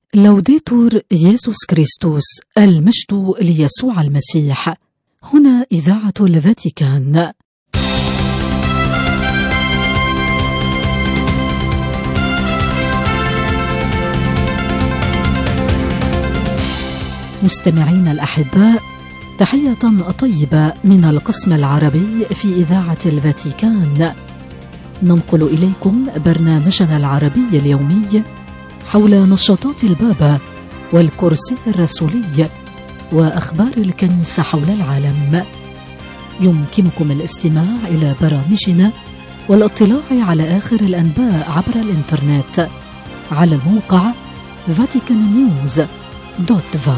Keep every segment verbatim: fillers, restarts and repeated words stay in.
لوديتور يسوع كريستوس، المجد ليسوع المسيح. هنا إذاعة الفاتيكان. مستمعين الأحباء، تحية طيبة من القسم العربي في إذاعة الفاتيكان. ننقل إليكم برنامجنا العربي اليومي حول نشاطات البابا والكرسي الرسولي وأخبار الكنيسة حول العالم. يمكنكم الاستماع إلى برامجنا والاطلاع على آخر الأنباء عبر الإنترنت على الموقع فاتيكان نيوز دوت فا.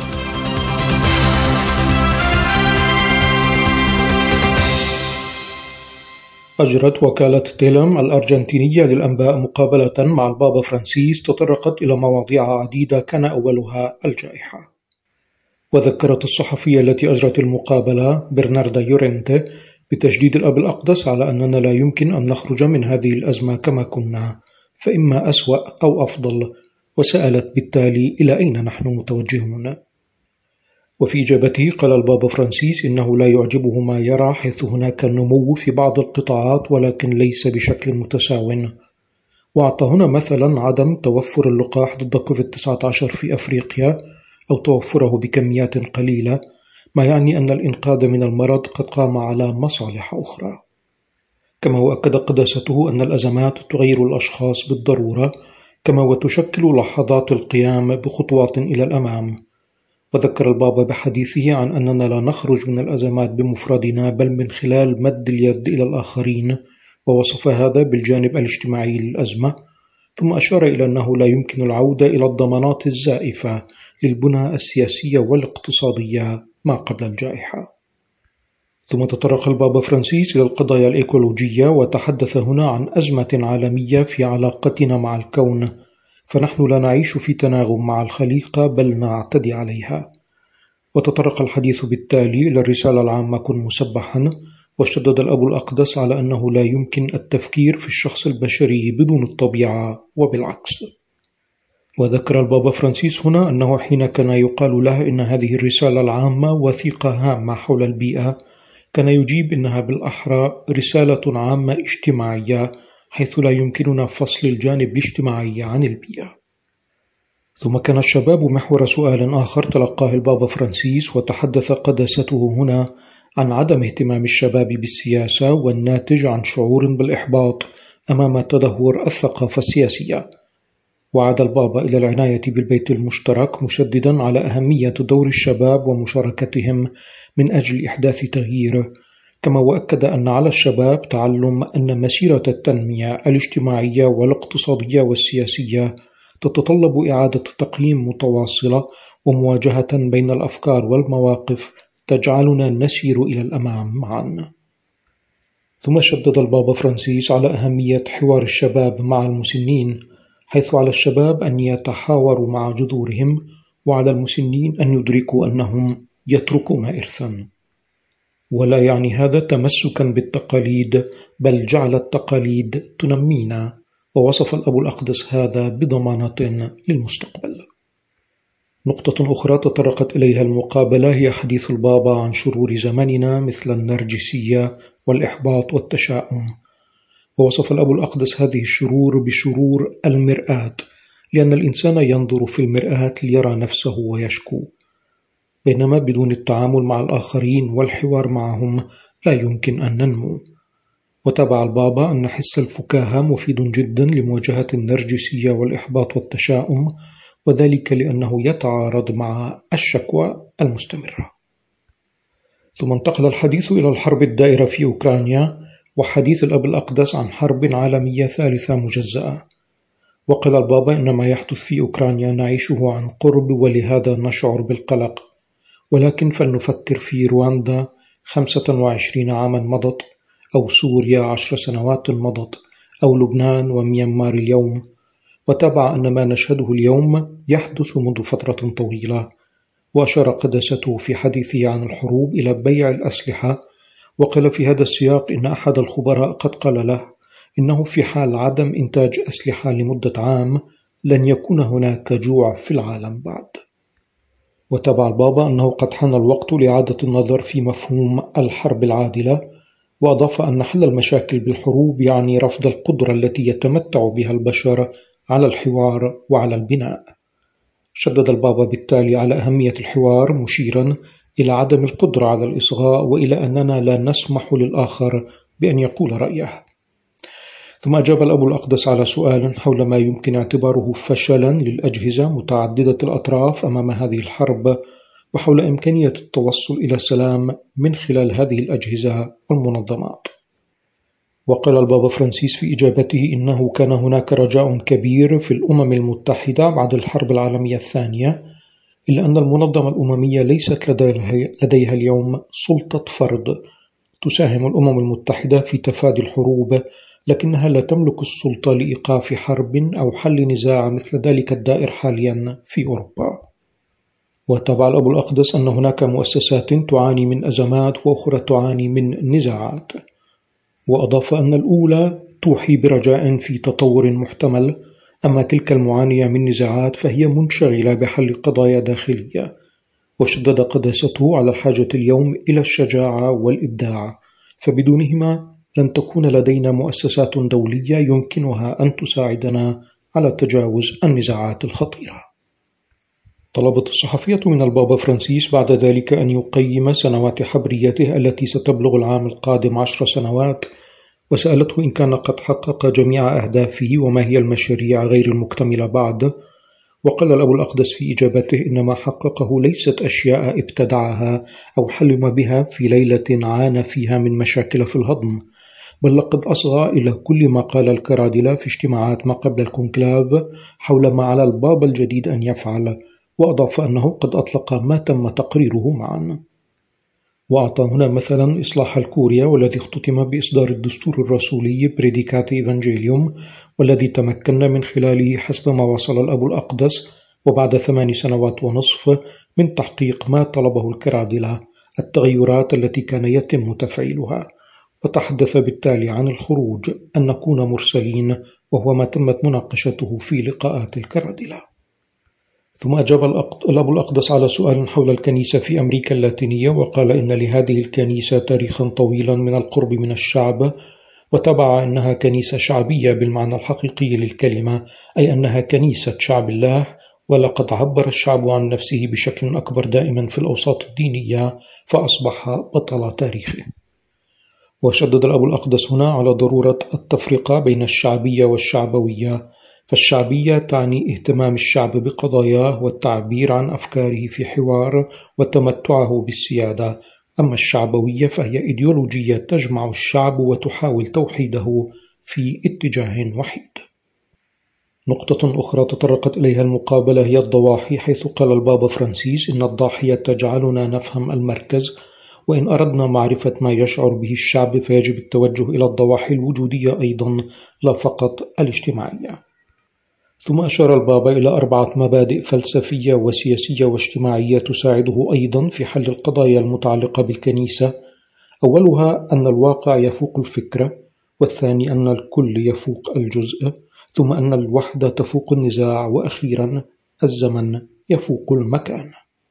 أجرت وكالة تيلم الأرجنتينية للأنباء مقابلة مع البابا فرانسيس تطرقت إلى مواضيع عديدة كان أولها الجائحة. وذكرت الصحفية التي أجرت المقابلة برناردا يورينتي بتشديد الأب الأقدس على أننا لا يمكن أن نخرج من هذه الأزمة كما كنا، فإما أسوأ أو أفضل، وسألت بالتالي إلى أين نحن متوجهون. وفي إجابته قال البابا فرانسيس إنه لا يعجبه ما يرى، حيث هناك نمو في بعض القطاعات ولكن ليس بشكل متساو. وأعطى هنا مثلا عدم توفر اللقاح ضد كوفيد تسعة عشر في أفريقيا أو توفره بكميات قليلة، ما يعني أن الإنقاذ من المرض قد قام على مصالح أخرى. كما وأكد قداسته أن الأزمات تغير الأشخاص بالضرورة، كما وتشكل لحظات القيام بخطوات إلى الأمام. وذكر البابا بحديثه عن أننا لا نخرج من الأزمات بمفردنا، بل من خلال مد اليد إلى الآخرين، ووصف هذا بالجانب الاجتماعي للأزمة. ثم أشار إلى أنه لا يمكن العودة إلى الضمانات الزائفة للبنى السياسية والاقتصادية ما قبل الجائحة. ثم تطرق البابا فرانسيس إلى القضايا الإيكولوجية، وتحدث هنا عن أزمة عالمية في علاقتنا مع الكون، فنحن لا نعيش في تناغم مع الخليقة بل نعتدي عليها. وتطرق الحديث بالتالي إلى الرسالة العامة كن مسبحا، واشتدد الأب الأقدس على أنه لا يمكن التفكير في الشخص البشري بدون الطبيعة وبالعكس. وذكر البابا فرانسيس هنا أنه حين كان يقال له إن هذه الرسالة العامة وثيقة هامة حول البيئة، كان يجيب إنها بالأحرى رسالة عامة اجتماعية، حيث لا يمكننا فصل الجانب الاجتماعي عن البيئة. ثم كان الشباب محور سؤال آخر تلقاه البابا فرانسيس، وتحدث قداسته هنا عن عدم اهتمام الشباب بالسياسة والناتج عن شعور بالإحباط أمام تدهور الثقافة السياسية. وعاد البابا إلى العناية بالبيت المشترك، مشددا على أهمية دور الشباب ومشاركتهم من أجل إحداث تغيير، كما وأكد أن على الشباب تعلم أن مسيرة التنمية الاجتماعية والاقتصادية والسياسية تتطلب إعادة تقييم متواصلة ومواجهة بين الأفكار والمواقف تجعلنا نسير إلى الأمام معا. ثم شدد البابا فرانسيس على أهمية حوار الشباب مع المسنين، حيث على الشباب أن يتحاوروا مع جذورهم، وعلى المسنين أن يدركوا أنهم يتركون إرثا. ولا يعني هذا تمسكا بالتقاليد، بل جعل التقاليد تنمينا، ووصف الأب الأقدس هذا بضمانات للمستقبل. نقطة أخرى تطرقت إليها المقابلة هي حديث البابا عن شرور زماننا مثل النرجسية والإحباط والتشاؤم. ووصف الأب الأقدس هذه الشرور بشرور المرآة، لأن الإنسان ينظر في المرآة ليرى نفسه ويشكو، بينما بدون التعامل مع الآخرين والحوار معهم لا يمكن أن ننمو. وتابع البابا أن حس الفكاهة مفيد جدا لمواجهة النرجسية والإحباط والتشاؤم، وذلك لأنه يتعارض مع الشكوى المستمرة. ثم انتقل الحديث إلى الحرب الدائرة في أوكرانيا، وحديث الأب الأقدس عن حرب عالمية ثالثة مجزأة. وقال البابا إن ما يحدث في أوكرانيا نعيشه عن قرب، ولهذا نشعر بالقلق، ولكن فلنفكر في رواندا خمسة وعشرين عاما مضت، أو سوريا عشر سنوات مضت، أو لبنان وميانمار اليوم. وتابع أن ما نشهده اليوم يحدث منذ فترة طويلة. وأشار قداسته في حديثه عن الحروب إلى بيع الأسلحة، وقال في هذا السياق إن أحد الخبراء قد قال له إنه في حال عدم إنتاج أسلحة لمدة عام لن يكون هناك جوع في العالم بعد. وتابع البابا أنه قد حان الوقت لإعادة النظر في مفهوم الحرب العادلة، وأضاف أن حل المشاكل بالحروب يعني رفض القدرة التي يتمتع بها البشر على الحوار وعلى البناء. شدد البابا بالتالي على أهمية الحوار، مشيرا إلى عدم القدرة على الإصغاء وإلى أننا لا نسمح للآخر بأن يقول رأيه. ثم أجاب الأب الأقدس على سؤال حول ما يمكن اعتباره فشلا للأجهزة متعددة الأطراف أمام هذه الحرب، وحول إمكانية التوصل إلى سلام من خلال هذه الأجهزة والمنظمات. وقال البابا فرانسيس في إجابته إنه كان هناك رجاء كبير في الأمم المتحدة بعد الحرب العالمية الثانية، إلا أن المنظمة الأممية ليست لديها اليوم سلطة فرض. تساهم الأمم المتحدة في تفادي الحروب، لكنها لا تملك السلطة لإيقاف حرب أو حل نزاع مثل ذلك الدائر حاليا في أوروبا. وتابع الأب الأقدس أن هناك مؤسسات تعاني من أزمات وأخرى تعاني من نزاعات، وأضاف أن الأولى توحي برجاء في تطور محتمل، أما تلك المعانية من نزاعات فهي منشغلة بحل قضايا داخلية. وشدد قداسته على الحاجة اليوم إلى الشجاعة والإبداع، فبدونهما لن تكون لدينا مؤسسات دولية يمكنها أن تساعدنا على تجاوز النزاعات الخطيرة. طلبت الصحفية من البابا فرانسيس بعد ذلك أن يقيم سنوات حبريته التي ستبلغ العام القادم عشر سنوات، وسألته إن كان قد حقق جميع أهدافه وما هي المشاريع غير المكتملة بعد. وقال الأب الأقدس في إجابته إن ما حققه ليست أشياء ابتدعها أو حلم بها في ليلة عانى فيها من مشاكل في الهضم، بل لقد أصغى إلى كل ما قال الكرادلة في اجتماعات ما قبل الكونكلاف حول ما على البابا الجديد أن يفعل، وأضاف أنه قد أطلق ما تم تقريره معا. وأعطى هنا مثلا إصلاح الكوريا، والذي اختتم بإصدار الدستور الرسولي بريديكاتي إيفانجيليوم، والذي تمكنا من خلاله حسب ما وصل الأب الأقدس وبعد ثمان سنوات ونصف من تحقيق ما طلبه الكرادلة، التغيرات التي كان يتم تفعيلها. وتحدث بالتالي عن الخروج أن نكون مرسلين، وهو ما تمت مناقشته في لقاءات الكرادلة. ثم أجاب الأب الأقدس على سؤال حول الكنيسة في أمريكا اللاتينية، وقال إن لهذه الكنيسة تاريخا طويلا من القرب من الشعب، وتبع أنها كنيسة شعبية بالمعنى الحقيقي للكلمة، أي أنها كنيسة شعب الله، ولقد عبر الشعب عن نفسه بشكل أكبر دائما في الأوساط الدينية، فأصبح بطل تاريخه. وشدد الأب الأقدس هنا على ضرورة التفرقة بين الشعبية والشعبوية، فالشعبية تعني اهتمام الشعب بقضاياه والتعبير عن أفكاره في حوار وتمتعه بالسيادة، أما الشعبوية فهي إيديولوجية تجمع الشعب وتحاول توحيده في اتجاه وحيد. نقطة أخرى تطرقت إليها المقابلة هي الضواحي، حيث قال البابا فرانسيس إن الضاحية تجعلنا نفهم المركز، وإن أردنا معرفة ما يشعر به الشعب فيجب التوجه إلى الضواحي الوجودية أيضا، لا فقط الاجتماعية. ثم أشار البابا إلى أربعة مبادئ فلسفية وسياسية واجتماعية تساعده أيضا في حل القضايا المتعلقة بالكنيسة. أولها أن الواقع يفوق الفكرة، والثاني أن الكل يفوق الجزء، ثم أن الوحدة تفوق النزاع، وأخيرا الزمن يفوق المكان.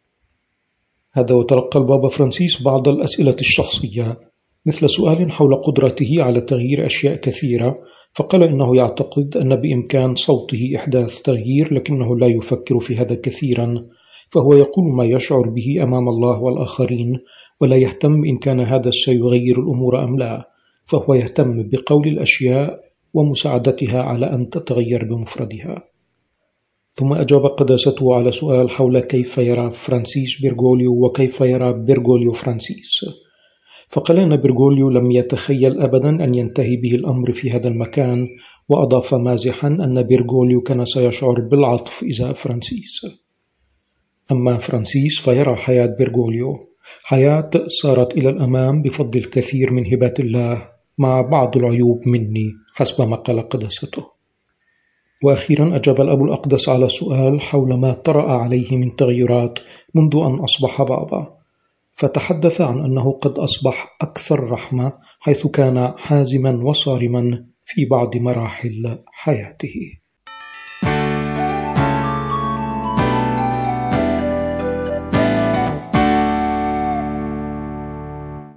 هذا وتلقى البابا فرانسيس بعض الأسئلة الشخصية، مثل سؤال حول قدرته على تغيير أشياء كثيرة، فقال إنه يعتقد أن بإمكان صوته إحداث تغيير، لكنه لا يفكر في هذا كثيرا، فهو يقول ما يشعر به أمام الله والآخرين، ولا يهتم إن كان هذا سيغير الأمور أم لا، فهو يهتم بقول الأشياء ومساعدتها على أن تتغير بمفردها. ثم أجاب قداسته على سؤال حول كيف يرى فرانسيس بيرغوليو وكيف يرى بيرغوليو فرانسيس، فقال أن بيرغوليو لم يتخيل أبدا أن ينتهي به الأمر في هذا المكان، وأضاف مازحا أن بيرغوليو كان سيشعر بالعطف إزاء فرانسيس. أما فرانسيس فيرى حياة بيرغوليو حياة صارت إلى الأمام بفضل الكثير من هبات الله، مع بعض العيوب مني حسب ما قال قداسته. وأخيرا أجاب الأب الأقدس على سؤال حول ما طرأ عليه من تغيرات منذ أن أصبح بابا، فتحدث عن أنه قد أصبح أكثر رحمة، حيث كان حازما وصارما في بعض مراحل حياته.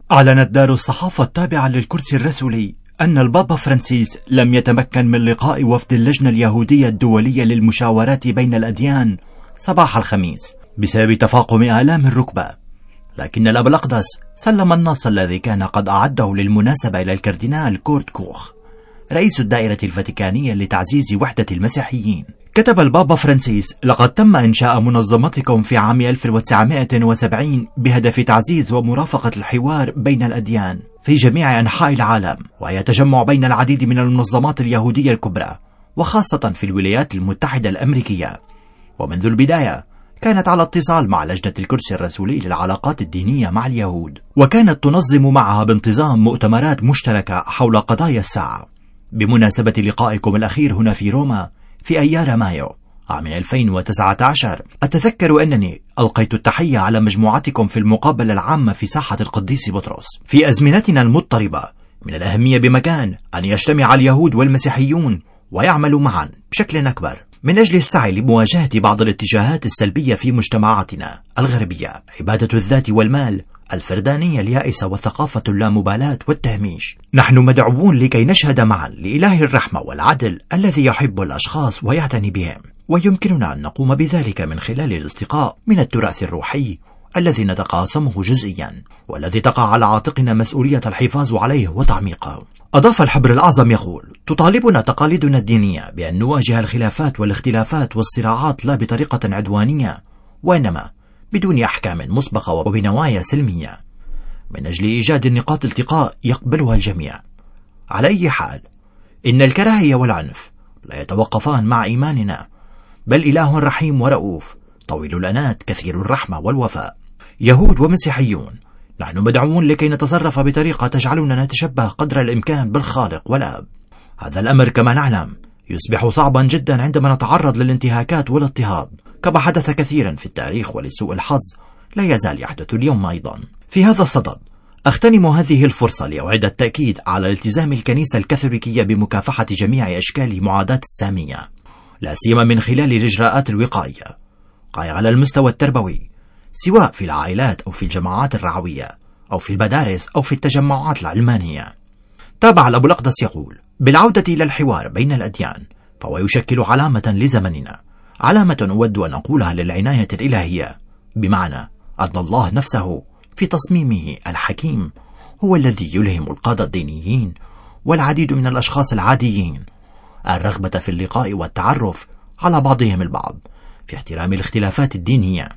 أعلنت دار الصحافة التابعة للكرسي الرسولي أن البابا فرانسيس لم يتمكن من لقاء وفد اللجنة اليهودية الدولية للمشاورات بين الأديان صباح الخميس بسبب تفاقم آلام الركبة، لكن الأب الأقدس سلم النص الذي كان قد أعده للمناسبة إلى الكاردينال كورت كوخ رئيس الدائرة الفاتيكانية لتعزيز وحدة المسيحيين. كتب البابا فرانسيس: لقد تم إنشاء منظمتكم في عام ألف وتسعمائة وسبعين بهدف تعزيز ومرافقة الحوار بين الأديان في جميع أنحاء العالم، وهي تجمع بين العديد من المنظمات اليهودية الكبرى وخاصة في الولايات المتحدة الأمريكية. ومنذ البداية كانت على اتصال مع لجنة الكرسي الرسولي للعلاقات الدينية مع اليهود، وكانت تنظم معها بانتظام مؤتمرات مشتركة حول قضايا الساعة. بمناسبة لقائكم الأخير هنا في روما في أيار مايو عام ألفين وتسعة عشر، أتذكر أنني ألقيت التحية على مجموعتكم في المقابلة العامة في ساحة القديس بطرس. في أزمنتنا المضطربة من الأهمية بمكان أن يجتمع اليهود والمسيحيون ويعملوا معا بشكل أكبر من أجل السعي لمواجهة بعض الاتجاهات السلبية في مجتمعاتنا الغربية: عبادة الذات والمال، الفردانية اليائسة، وثقافة اللامبالاة والتهميش. نحن مدعوون لكي نشهد معا لإله الرحمة والعدل الذي يحب الأشخاص ويعتني بهم، ويمكننا أن نقوم بذلك من خلال الاستقاء من التراث الروحي الذي نتقاسمه جزئيا، والذي تقع على عاتقنا مسؤولية الحفاظ عليه وتعميقه. أضاف الحبر الأعظم يقول: تطالبنا تقاليدنا الدينية بأن نواجه الخلافات والاختلافات والصراعات لا بطريقة عدوانية، وإنما بدون أحكام مسبقة وبنوايا سلمية، من أجل إيجاد نقاط التقاء يقبلها الجميع. على أي حال، إن الكراهية والعنف لا يتوقفان مع إيماننا، بل إله رحيم ورؤوف طويل الأنات كثير الرحمة والوفاء. يهود ومسيحيون، نحن مدعوون لكي نتصرف بطريقة تجعلنا نتشبه قدر الإمكان بالخالق والآب. هذا الأمر كما نعلم يصبح صعبا جدا عندما نتعرض للانتهاكات والاضطهاد، كما حدث كثيرا في التاريخ، ولسوء الحظ لا يزال يحدث اليوم أيضا. في هذا الصدد أغتنم هذه الفرصة لأعيد التأكيد على التزام الكنيسة الكاثوليكية بمكافحة جميع أشكال معاداة السامية، لا سيما من خلال الإجراءات الوقائية على المستوى التربوي، سواء في العائلات أو في الجماعات الرعوية أو في المدارس أو في التجمعات العلمانية. تابع الأب الأقدس يقول: بالعودة إلى الحوار بين الأديان، فهو يشكل علامة لزمننا، علامة أود أن أقولها للعناية الإلهية، بمعنى أن الله نفسه في تصميمه الحكيم هو الذي يلهم القادة الدينيين والعديد من الأشخاص العاديين الرغبة في اللقاء والتعرف على بعضهم البعض في احترام الاختلافات الدينية.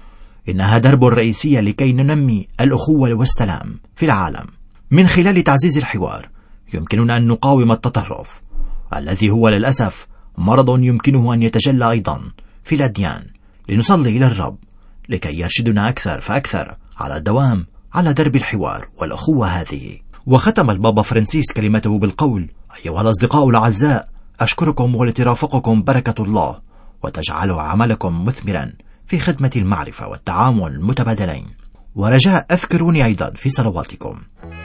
إنها درب رئيسية لكي ننمي الأخوة والسلام في العالم. من خلال تعزيز الحوار يمكننا أن نقاوم التطرف الذي هو للأسف مرض يمكنه أن يتجلى أيضا في الأديان، لنصلي إلى الرب لكي يرشدنا أكثر فأكثر على الدوام على درب الحوار والأخوة هذه. وختم البابا فرانسيس كلمته بالقول: أيها الأصدقاء الأعزاء، أشكركم ولترافقكم بركة الله، وتجعلوا عملكم مثمرا في خدمة المعرفة والتعاون المتبادلين، ورجاء أذكروني أيضا في صلواتكم.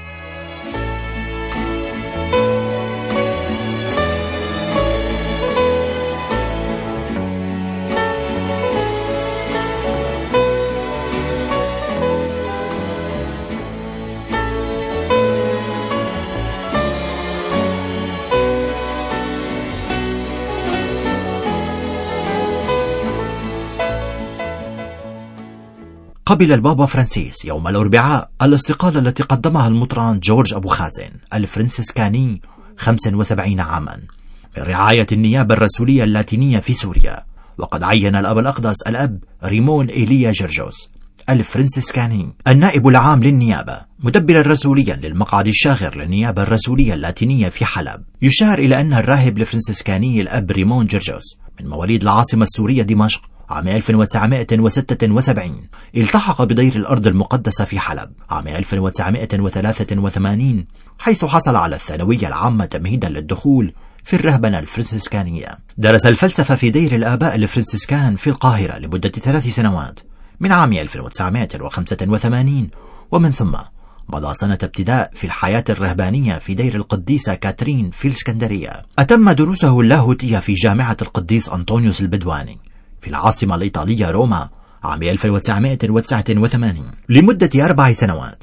قبل البابا فرانسيس يوم الأربعاء الاستقالة التي قدمها المطران جورج أبو خازن الفرنسيسكاني خمسة وسبعين عاما من رعاية النيابة الرسولية اللاتينية في سوريا. وقد عين الأب الأقدس الأب ريمون إيليا جرجوس الفرنسيسكاني النائب العام للنيابة مدبرا رسوليا للمقعد الشاغر للنيابة الرسولية اللاتينية في حلب. يشار إلى أن الراهب الفرنسيسكاني الأب ريمون جرجوس من مواليد العاصمة السورية دمشق عام ألف وتسعمائة وستة وسبعين، التحق بدير الأرض المقدسة في حلب عام ألف وتسعمائة وثلاثة وثمانين، حيث حصل على الثانوية العامة تمهيدا للدخول في الرهبنة الفرنسيسكانية. درس الفلسفة في دير الآباء الفرنسيسكان في القاهرة لمدة ثلاث سنوات من عام ألف وتسعمائة وخمسة وثمانين، ومن ثم مضى سنة ابتداء في الحياة الرهبانية في دير القديسة كاترين في الإسكندرية. أتم دروسه اللاهوتية في جامعة القديس أنطونيوس البدواني في العاصمة الإيطالية روما عام ألف وتسعمائة وتسعة وثمانين لمدة أربع سنوات،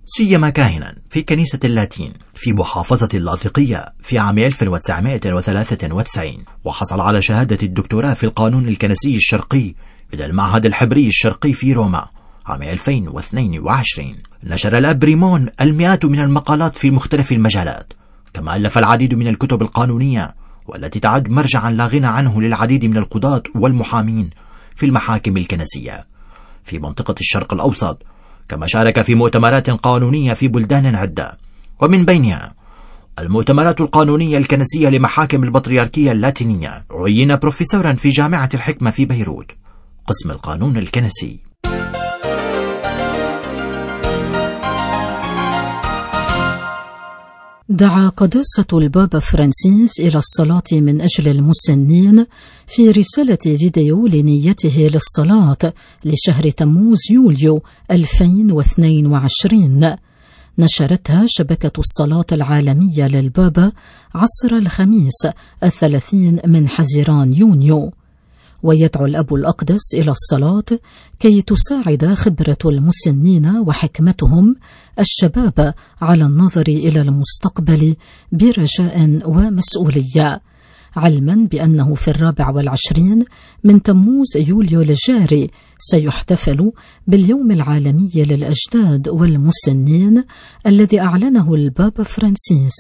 سيما كاهنا في كنيسة اللاتين في محافظة اللاذقية في عام ألف وتسعمائة وثلاثة وتسعين، وحصل على شهادة الدكتوراه في القانون الكنسي الشرقي إلى المعهد الحبري الشرقي في روما عام ألفين واثنين وعشرين. نشر الأب ريمون المئات من المقالات في مختلف المجالات، كما ألف العديد من الكتب القانونية والتي تعد مرجعا لا غنى عنه للعديد من القضاة والمحامين في المحاكم الكنسية في منطقة الشرق الأوسط، كما شارك في مؤتمرات قانونية في بلدان عدة، ومن بينها المؤتمرات القانونية الكنسية لمحاكم البطريركية اللاتينية. عين بروفيسورا في جامعة الحكمة في بيروت قسم القانون الكنسي. دعا قداسة البابا فرانسيس إلى الصلاة من أجل المسنين في رسالة فيديو لنيته للصلاة لشهر تموز يوليو ألفين واثنين وعشرين، نشرتها شبكة الصلاة العالمية للبابا عصر الخميس الثلاثين من حزيران يونيو. ويدعو الأب الأقدس إلى الصلاة كي تساعد خبرة المسنين وحكمتهم الشباب على النظر إلى المستقبل برجاء ومسؤولية، علما بأنه في الرابع والعشرين من تموز يوليو الجاري سيحتفل باليوم العالمي للأجداد والمسنين الذي أعلنه البابا فرانسيس.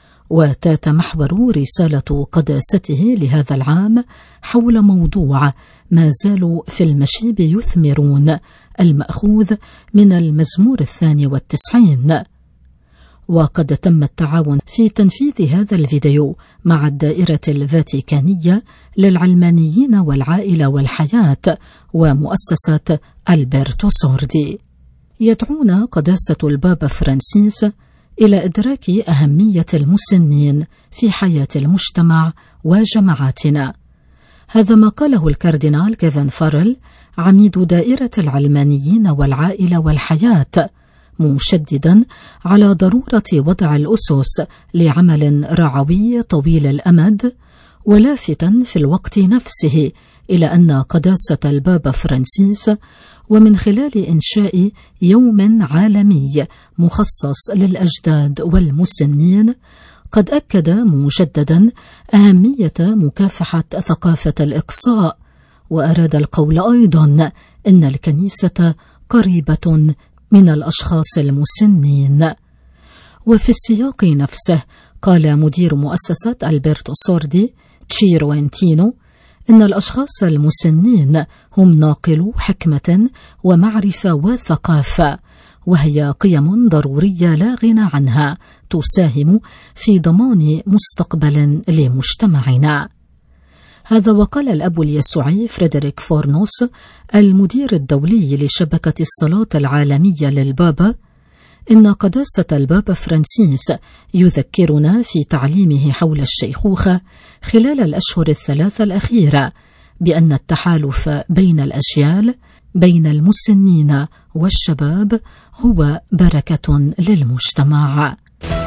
وتتمحور رسالة قداسته لهذا العام حول موضوع ما زالوا في المشيب يثمرون، المأخوذ من المزمور الثاني والتسعين. وقد تم التعاون في تنفيذ هذا الفيديو مع الدائرة الفاتيكانية للعلمانيين والعائلة والحياة ومؤسسة ألبرتو سوردي. يدعون قداسة البابا فرانسيس إلى إدراك أهمية المسنين في حياة المجتمع وجماعاتنا. هذا ما قاله الكاردينال كيفن فارل عميد دائرة العلمانيين والعائلة والحياة، مشددا على ضرورة وضع الأسس لعمل رعوي طويل الأمد، ولافتا في الوقت نفسه إلى أن قداسة البابا فرانسيس ومن خلال إنشاء يوم عالمي مخصص للأجداد والمسنين قد أكد مجددا أهمية مكافحة ثقافة الإقصاء، وأراد القول أيضا إن الكنيسة قريبة من الأشخاص المسنين. وفي السياق نفسه قال مدير مؤسسة ألبرتو سوردي تشيرو انتينو إن الأشخاص المسنين هم ناقلو حكمة ومعرفة وثقافة، وهي قيم ضرورية لا غنى عنها تساهم في ضمان مستقبل لمجتمعنا. هذا وقال الأب اليسوعي فريدريك فورنوس المدير الدولي لشبكة الصلاة العالمية للبابا إن قداسة البابا فرانسيس يذكرنا في تعليمه حول الشيخوخة خلال الأشهر الثلاثة الأخيرة بأن التحالف بين الأجيال بين المسنين والشباب هو بركة للمجتمع.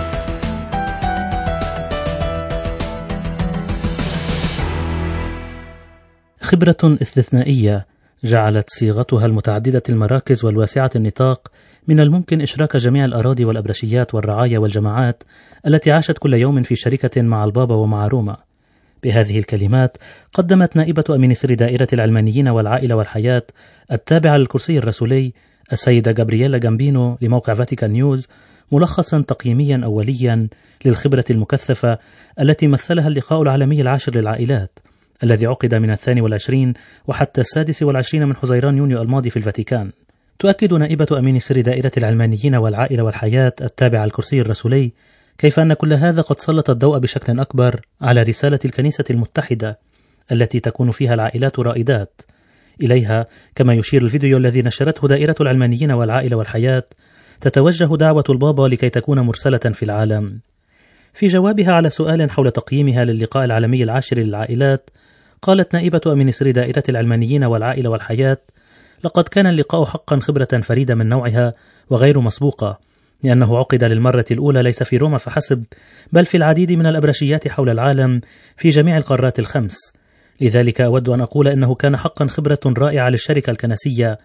خبرة استثنائية جعلت صيغتها المتعددة المراكز والواسعة النطاق من الممكن إشراك جميع الأراضي والأبرشيات والرعايا والجماعات التي عاشت كل يوم في شركة مع البابا ومع روما. بهذه الكلمات قدمت نائبة أمين سر دائرة العلمانيين والعائلة والحياة التابعة للكرسي الرسولي السيدة جابرييلا جامبينو لموقع فاتيكان نيوز ملخصا تقييميا أوليا للخبرة المكثفة التي مثلها اللقاء العالمي العاشر للعائلات الذي عقد من الثاني والعشرين وحتى السادس والعشرين من حزيران يونيو الماضي في الفاتيكان. تؤكد نائبة أمين سر دائرة العلمانيين والعائلة والحياة التابعة الكرسي الرسولي كيف أن كل هذا قد سلط الضوء بشكل أكبر على رسالة الكنيسة المتحدة التي تكون فيها العائلات رائدات. إليها كما يشير الفيديو الذي نشرته دائرة العلمانيين والعائلة والحياة تتوجه دعوة البابا لكي تكون مرسلة في العالم. في جوابها على سؤال حول تقييمها للقاء العالمي العاشر للعائلات قالت نائبة أمين سر دائرة العلمانيين والعائلة والحياة: لقد كان اللقاء حقا خبرة فريدة من نوعها وغير مسبوقة، لأنه عقد للمرة الأولى ليس في روما فحسب بل في العديد من الأبرشيات حول العالم في جميع القارات الخمس. لذلك أود أن أقول أنه كان حقا خبرة رائعة للشركة الكنسية،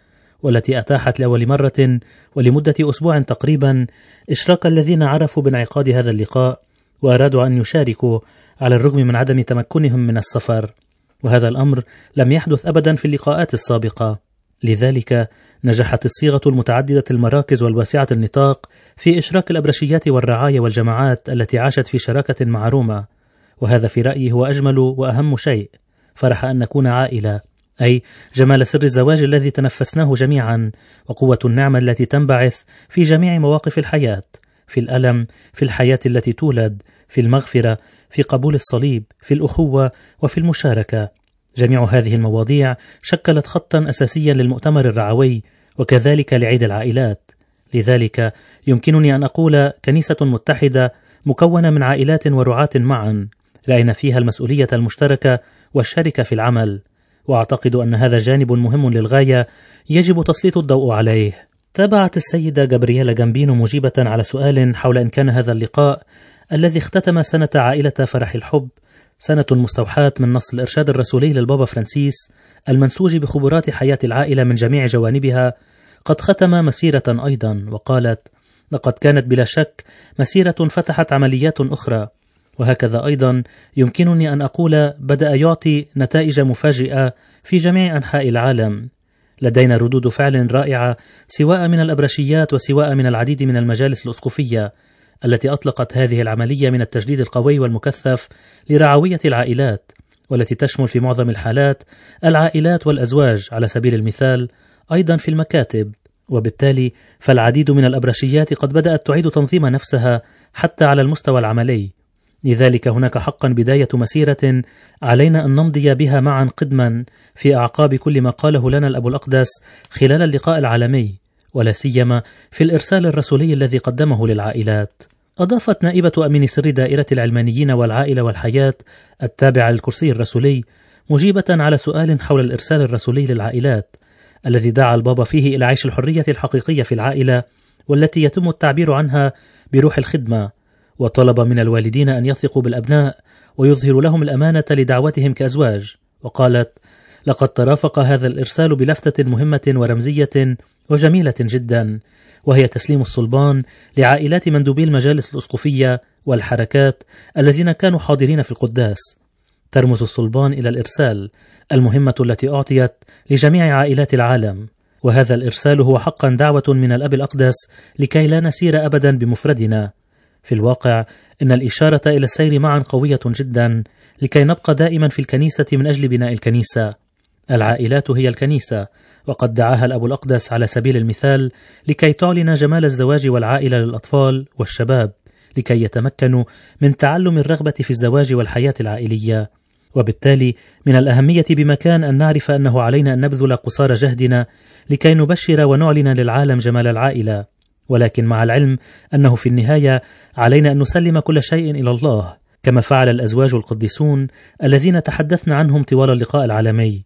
والتي أتاحت لأول مرة ولمدة أسبوع تقريبا إشراك الذين عرفوا بانعقاد هذا اللقاء وأرادوا أن يشاركوا على الرغم من عدم تمكنهم من السفر، وهذا الأمر لم يحدث أبدا في اللقاءات السابقة. لذلك نجحت الصيغة المتعددة المراكز والواسعة النطاق في إشراك الأبرشيات والرعايا والجماعات التي عاشت في شراكة مع روما، وهذا في رأيي هو أجمل وأهم شيء. فرح أن نكون عائلة، أي جمال سر الزواج الذي تنفسناه جميعا، وقوة النعمة التي تنبعث في جميع مواقف الحياة، في الألم، في الحياة التي تولد، في المغفرة، في قبول الصليب، في الأخوة، وفي المشاركة. جميع هذه المواضيع شكلت خطا أساسيا للمؤتمر الرعوي وكذلك لعيد العائلات. لذلك يمكنني أن أقول كنيسة متحدة مكونة من عائلات ورعاة معا، رأينا فيها المسؤولية المشتركة والشركة في العمل، وأعتقد أن هذا جانب مهم للغاية يجب تسليط الضوء عليه. تابعت السيدة جابرييلا جامبينو مجيبة على سؤال حول إن كان هذا اللقاء الذي اختتم سنة عائلة فرح الحب سنة مستوحاة من نص الإرشاد الرسولي للبابا فرانسيس المنسوج بخبرات حياة العائلة من جميع جوانبها قد ختم مسيرة أيضا، وقالت: لقد كانت بلا شك مسيرة فتحت عمليات أخرى، وهكذا أيضا يمكنني أن أقول بدأ يعطي نتائج مفاجئة في جميع أنحاء العالم. لدينا ردود فعل رائعة سواء من الأبرشيات وسواء من العديد من المجالس الأسقفية التي أطلقت هذه العملية من التجديد القوي والمكثف لرعوية العائلات، والتي تشمل في معظم الحالات العائلات والأزواج على سبيل المثال، أيضا في المكاتب. وبالتالي فالعديد من الأبرشيات قد بدأت تعيد تنظيم نفسها حتى على المستوى العملي. لذلك هناك حقا بداية مسيرة علينا أن نمضي بها معا قدما في أعقاب كل ما قاله لنا الأب الأقدس خلال اللقاء العالمي، ولا سيما في الإرسال الرسولي الذي قدمه للعائلات. أضافت نائبة أمين سر دائرة العلمانيين والعائلة والحياة التابعة للكرسي الرسولي مجيبة على سؤال حول الإرسال الرسولي للعائلات الذي دعا البابا فيه إلى عيش الحرية الحقيقية في العائلة، والتي يتم التعبير عنها بروح الخدمة، وطلب من الوالدين أن يثقوا بالأبناء ويظهروا لهم الأمانة لدعوتهم كأزواج. وقالت: لقد ترافق هذا الإرسال بلفتة مهمة ورمزية وجميلة جدا، وهي تسليم الصلبان لعائلات مندوبي المجالس الأسقفية والحركات الذين كانوا حاضرين في القداس. ترمز الصلبان إلى الإرسال، المهمة التي أعطيت لجميع عائلات العالم، وهذا الإرسال هو حقا دعوة من الأب الأقدس لكي لا نسير أبدا بمفردنا. في الواقع إن الإشارة إلى السير معا قوية جدا لكي نبقى دائما في الكنيسة من أجل بناء الكنيسة. العائلات هي الكنيسة، وقد دعاها الأب الأقدس على سبيل المثال لكي تعلن جمال الزواج والعائلة للأطفال والشباب، لكي يتمكنوا من تعلم الرغبة في الزواج والحياة العائلية. وبالتالي من الأهمية بمكان أن نعرف أنه علينا أن نبذل قصارى جهدنا لكي نبشر ونعلن للعالم جمال العائلة، ولكن مع العلم أنه في النهاية علينا أن نسلم كل شيء إلى الله، كما فعل الأزواج القديسون الذين تحدثنا عنهم طوال اللقاء العالمي.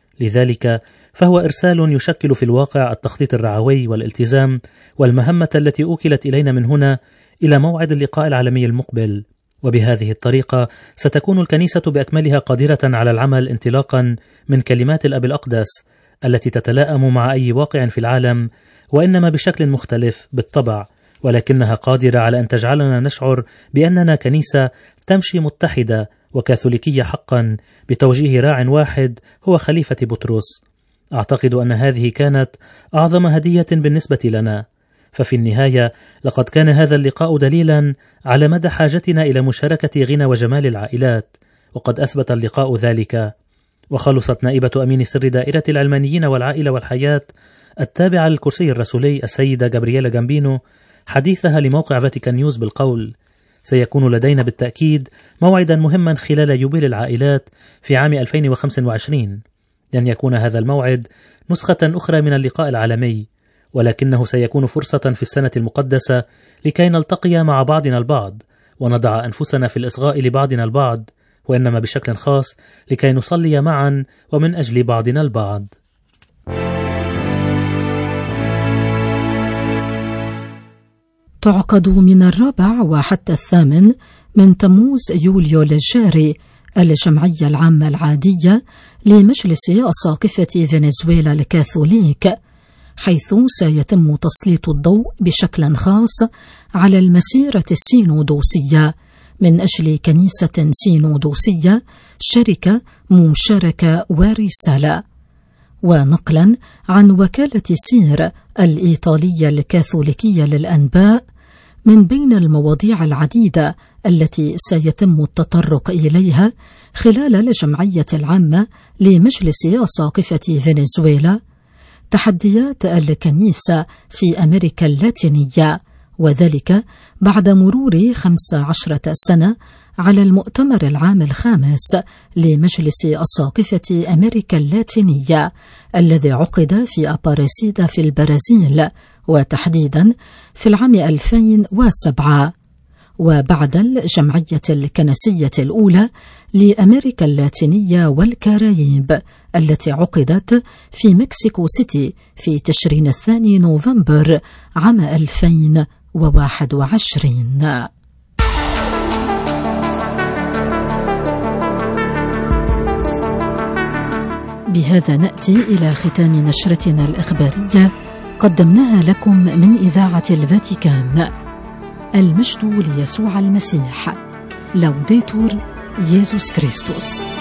لذلك فهو إرسال يشكل في الواقع التخطيط الرعوي والالتزام والمهمة التي أوكلت إلينا من هنا إلى موعد اللقاء العالمي المقبل. وبهذه الطريقة ستكون الكنيسة بأكملها قادرة على العمل انطلاقا من كلمات الأب الأقدس التي تتلائم مع أي واقع في العالم، وإنما بشكل مختلف بالطبع، ولكنها قادرة على أن تجعلنا نشعر بأننا كنيسة تمشي متحدة وكاثوليكية حقا بتوجيه راع واحد هو خليفة بطرس. أعتقد أن هذه كانت أعظم هدية بالنسبة لنا، ففي النهاية لقد كان هذا اللقاء دليلا على مدى حاجتنا إلى مشاركة غنى وجمال العائلات، وقد أثبت اللقاء ذلك. وخلصت نائبة أمين سر دائرة العلمانيين والعائلة والحياة التابعة للكرسي الرسولي السيدة جابرييلا جامبينو حديثها لموقع فاتيكان نيوز بالقول: سيكون لدينا بالتأكيد موعدا مهما خلال يوبيل العائلات في عام ألفين وخمسة وعشرين. لن يكون هذا الموعد نسخة أخرى من اللقاء العالمي، ولكنه سيكون فرصة في السنة المقدسة لكي نلتقي مع بعضنا البعض ونضع أنفسنا في الإصغاء لبعضنا البعض، وإنما بشكل خاص لكي نصلي معا ومن أجل بعضنا البعض. تعقد من الرابع وحتى الثامن من تموز يوليو الجاري الجمعية العامة العادية لمجلس أساقفة فنزويلا الكاثوليك، حيث سيتم تسليط الضوء بشكل خاص على المسيرة السينودوسية من أجل كنيسة سينودوسية شركة مشاركة ورسالة. ونقلا عن وكالة سير الإيطالية الكاثوليكية للأنباء، من بين المواضيع العديدة التي سيتم التطرق إليها خلال الجمعية العامة لمجلس أساقفة فنزويلا تحديات الكنيسة في أمريكا اللاتينية، وذلك بعد مرور خمس عشرة سنة على المؤتمر العام الخامس لمجلس أساقفة أمريكا اللاتينية الذي عقد في أباريسيدا في البرازيل، وتحديدا في العام ألفين وسبعة، وبعد الجمعية الكنسية الأولى لأمريكا اللاتينية والكاريب التي عقدت في مكسيكو سيتي في تشرين الثاني نوفمبر عام ألفين وواحد وعشرين. بهذا نأتي إلى ختام نشرتنا الإخبارية قدمناها لكم من إذاعة الفاتيكان. المجد ليسوع المسيح. لوديتور يسوع كريستوس.